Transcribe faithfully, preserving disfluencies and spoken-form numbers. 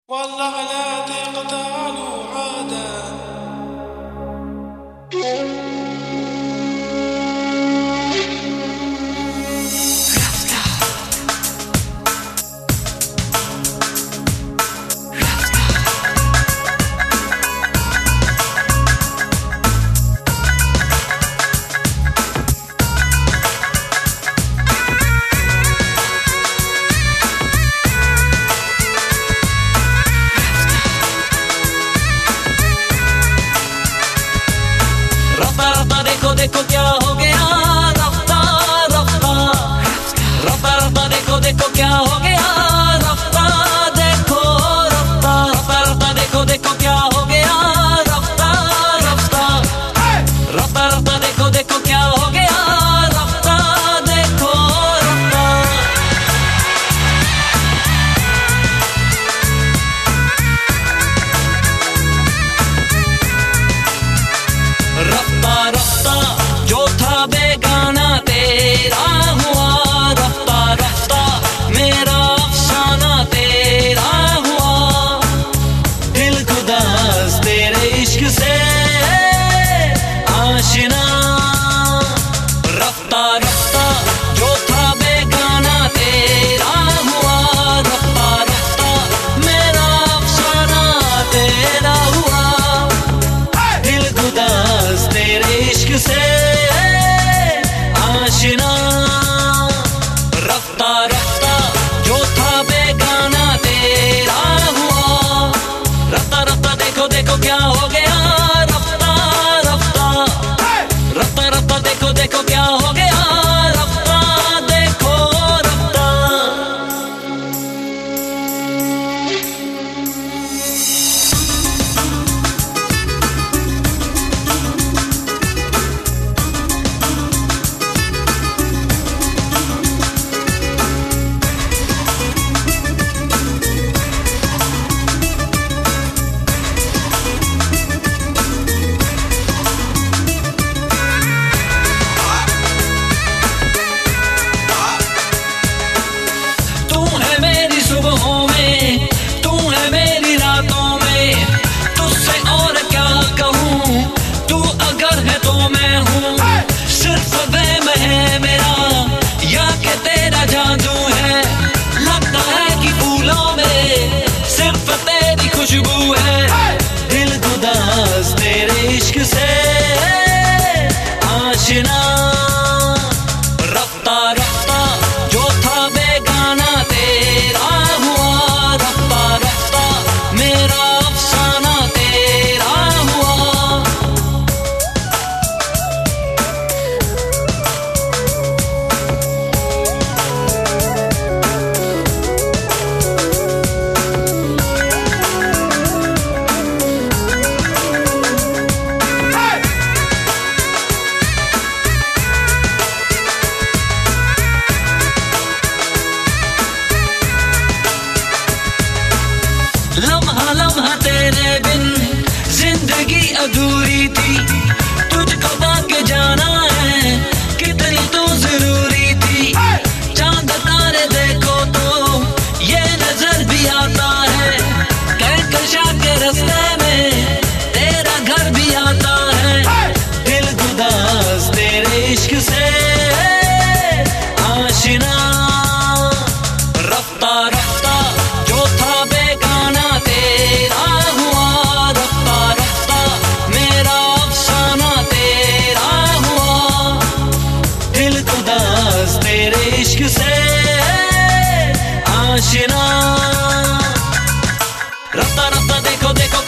والله لا تقطع له عاده. देखो क्या हो गया रफ्ता रफ्ता रफ्ता रफ्ता देखो देखो क्या हो गया रफ्ता देखो रफ्ता रफ्ता रफ्ता देखो देखो क्या हो गया रफ्ता रफ्ता रफ्ता रफ्ता देखो देखो क्या हो गया रफ्ता देखो रफ्ता रफ्ता रफ्ता जो था बेगाना तेरा हुआ रफ्ता रफ्ता मेरा अफसाना तेरा हुआ दिल खुदास तेरे इश्क से आशिना रफ्ता रफ्ता जो था बेगाना तेरा हुआ रफ्ता रफ्ता मेरा अफसाना तेरा हुआ दिल खुदास तेरे इश्क से आशिना रफ्ता रफ्ता जो था बेगाना तेरा हुआ रफ्ता रफ्ता देखो देखो क्या हो गया रफ्ता रफ्ता रफ्ता रफ्ता देखो देखो क्या हो गया रफ्ता देखो रफ्ता सुबहों में तू है मेरी रातों में तुझसे और क्या कहूँ तू अगर है तो मैं हूँ सिर्फ वहम है मेरा या कि तेरा जादू है लगता है कि फूलों में सिर्फ तेरी खुशबू है दिल खुदास तेरे इश्क से आशिना रफ्ता रफ्ता जो था बेगाना तेरा हुआ रफ्ता रफ्ता मेरा अफसाना तेरा हुआ लम्हा लम्हा तेरे बिन जिंदगी अधूरी थी तुझको पाके जाना है कितनी तू जरूरी थी चांद तारे देखो तो ये नजर भी आता है कहकशा के रास्ते में तेरा घर भी आता है दिल खुदास तेरे इश्क से आशिना रफ्ता रफ्ता जो था बेगाना तेरा हुआ रफ्ता रफ्ता मेरा अफसाना तेरा हुआ दिल खुदास तेरे इश्क से आशिना रफ्ता रफ्ता देखो देखो